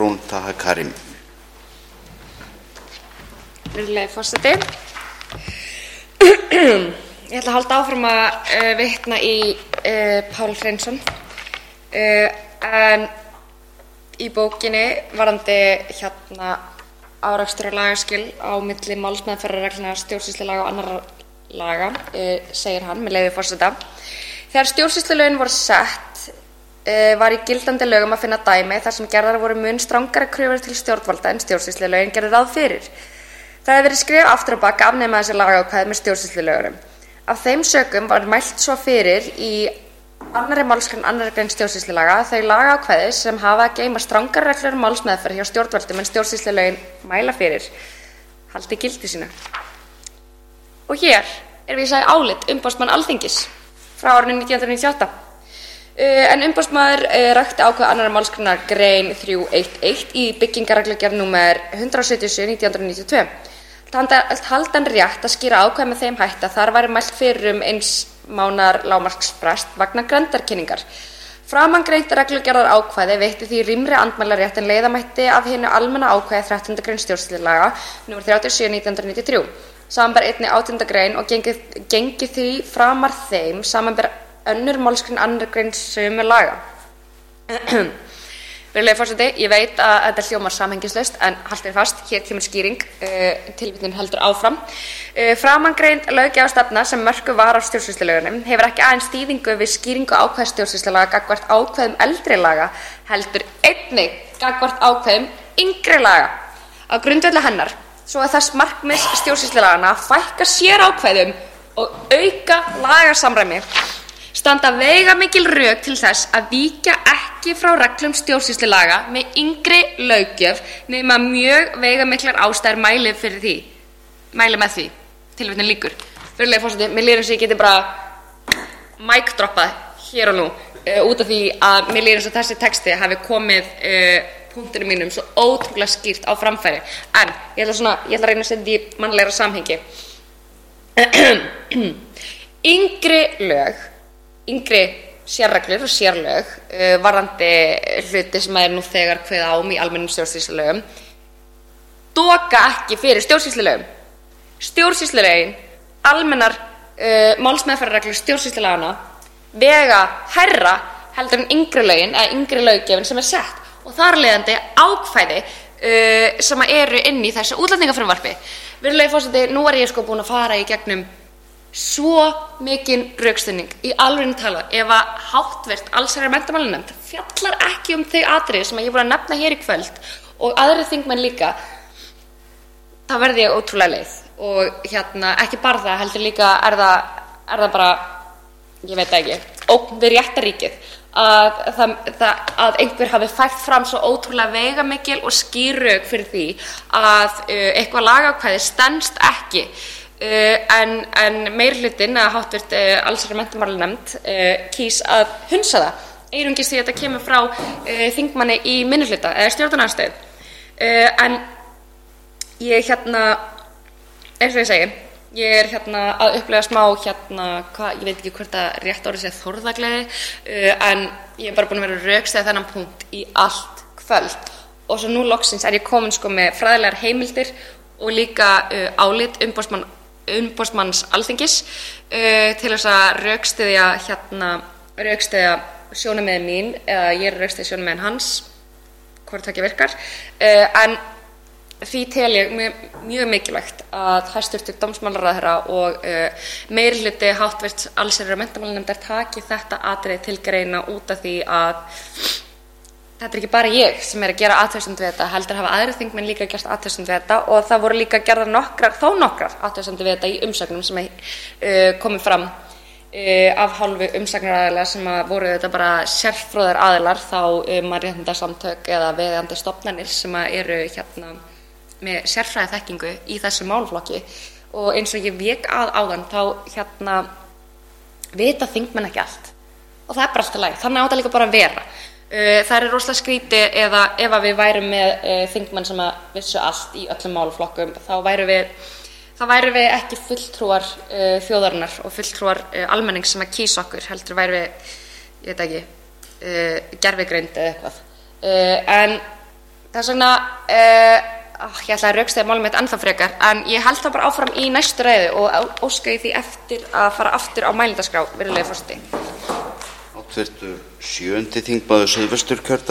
Rún Taha Karim. Virðulegi forseti. Ég ætla að halda áfram að vitna í Pál Hreinsson. En í bókinni varðandi árekstur og lagaskil á milli málsmeðferðarreglna stjórnsýslulaga og annarra laga, segir hann, með leyfi forseta: Þegar stjórnsýslulögin voru sett, var í gildandi lögum að finna dæmi þar sem gerðar voru mun strangari kröfur til stjórnvalda en stjórnsýslulögin gerðu ráð fyrir. Það hefur verið skrifað aftur á bak að afnema þessi lagaákvæði með stjórnsýslulögunum. Af þeim sökum var mælt svo fyrir í 2. málsgrein 2. grein stjórnsýslulaga að þau lagaákvæði sem hafa að geyma strangari reglur um málsmeðferð hjá stjórnvöldum en stjórnsýslulögin mæla fyrir haldi gildi sínu. Og hér vísað í álit umboðsmanns Alþingis frá árinu 1998. En umboðsmaður rakti ákvæði 2. málsgreinar grein 311 í byggingarreglugerð númer 177/1992. Taldi hann rétt að skýra ákvæði með þeim hætti að þar væri mælt fyrir 1 mánaðar lágmarksfrest vegna grenndarkynningar. Framangreint reglugerðar ákvæði veitti því rýmri andmælarétt en leiða mætti af hinu almenna ákvæði 13. grein stjórnsýslulaga númer 37/1993. Samanber einnig 18. grein og gengi því framar þeim samanber 2. málsgrein 2. grein sömu laga. Virðulegi forseti, ég veit að þetta hljómar samhengislaust en haldið fast, hér kemur skýring, tilvitnunin heldur áfram. Framangreind löggjafastefna sem mörkuð var af stjórnsýslulögunum hefur ekki aðeins þýðingu við skýringu ákvæða stjórnsýslulaga gagnvart ákvæðum eldri laga, heldur einnig gagnvart ákvæðum yngri laga. Á grundvelli hennar, svo að þess markmiðs stjórnsýslulaganna að fækka sérákvæðum og auka lagasamræmi, standa veigamikil rök til þess að víkja ekki frá reglum stjórnsýslulaga með yngri löggjöf nema mjög veigamiklar ástæður mæli með því. Tilvitnun lýkur. Virðulegi forseti, mér líður eins og ég geti bara mic droppað hér og nú út af því að mér líður eins og þessi texti hafi komið punktunum mínum svo ótrúlega skýrt á framfæri. En ég ætla að reyna að setja í mannlegra samhengi. Yngri sérreglur og sérlög varðandi hluti sem nú þegar kveðið á í almennum stjórnsýslulögum doka ekki fyrir stjórnsýslulögum. Stjórnsýslulögin, almennar málsmeðferðarreglur stjórnsýslulagana vega hærra heldur en yngri lögin eða yngri löggjöfin sem sett og þar leiðandi ákvæði sem eru inn í þessu útlendingafrumvarpi. Virðulegi forseti, nú ég búin að fara í gegnum svo mikinn rökstuðning í alvörunni talað ef að háttvirt allsherjar- og menntamálanefnd fjallar ekki þau atriði sem ég er búin að nefna hér í kvöld og aðrir þingmenn líka, þá verð ég ótrúlega leið. Og ekki bara það, heldur líka er það bara, ég veit ekki, ógn við réttarríkið að einhver hafi fært fram svo ótrúlega veigamikil og skýr rök fyrir því að eitthvað lagaákvæði stenst ekki. En meirihlutinn að háttvirt allsherjar- og menntamálanefnd kýs að hunsa það einungis því að þetta kemur frá þingmanni í minnihluta eða stjórnarandstöðu. En ég eins og ég segi, ég að upplifa smá ég veit ekki hvort að rétt orðið sé þórðagleði, en ég bara búin að vera rökstæð þennan punkt í allt kvöld og svo nú loksins ég komin með fræðilegar heimildir og líka álit umboðsmanns Alþingis til þess að rökstyðja sjónarmiðin mín eða ég rökstyðja sjónarmiðin hans, hvort það ekki virkar. En því tel ég mjög mikilvægt að hæstvirtur dómsmálaráðherra og meirihluti háttvirts allsherjar- og menntamálanefndar taki þetta atriði til greina út af því að þetta ekki bara ég sem að gera athugasemdir við þetta, heldur hafa aðrir þingmenn líka gert athugasemdir við þetta og það voru líka gerðar nokkrar athugasemdir við þetta í umsögnum sem komu fram af hálfu umsagnaraðila sem voru þetta bara sérfróðir aðilar, þá mannréttindasamtök eða viðeigandi stofnanir sem eru með sérfræðiþekkingu í þessu málaflokki. Og eins og ég vék áðan þá vita þingmenn ekki allt og það er bara allt í lagi, þannig á þetta líka bara að vera. Það er rosalega skrítið ef við værum með þingmenn sem vissu allt í öllum málaflokkum, þá værum við ekki fulltrúar þjóðarinnar og fulltrúar almennings sem kýsa okkur, heldur værum við, ég veit ekki, gervigreind eða eitthvað. En Þess vegna, ég ætla að rökstyðja málið mitt ennþá frekar, en ég held það bara áfram í næstu ræðu og óska ég því eftir að fara aftur á mælendaskrá, virðulegi forseti. Hv. 7. þingmaður Suðvesturkjördæmis